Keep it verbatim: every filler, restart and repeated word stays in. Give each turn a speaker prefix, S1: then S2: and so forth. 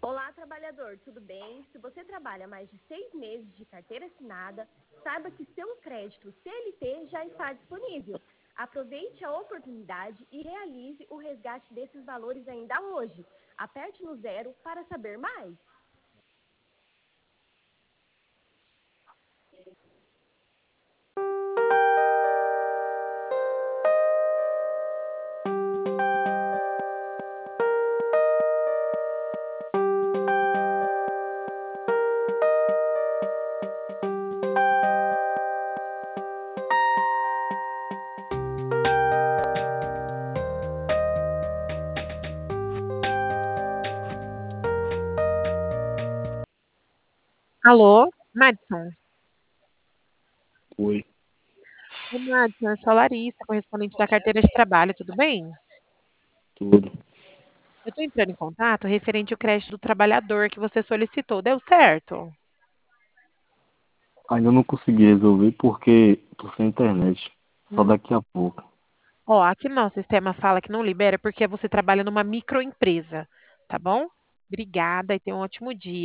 S1: Olá, trabalhador, tudo bem? Se você trabalha mais de seis meses de carteira assinada, saiba que seu crédito C L T já está disponível. Aproveite a oportunidade e realize o resgate desses valores ainda hoje. Aperte no zero para saber mais.
S2: Alô, Madison.
S3: Oi,
S2: Oi, Madison, eu sou a Larissa, correspondente da carteira de trabalho, tudo bem?
S3: tudo.
S2: Eu estou entrando em contato referente ao crédito do trabalhador que você solicitou, deu certo?
S3: Ainda não consegui resolver porque tô sem internet. Só
S2: Hum.
S3: daqui a pouco.
S2: Ó, aqui no nosso sistema fala que não libera porque você trabalha numa microempresa, tá bom? Obrigada e tenha um ótimo dia.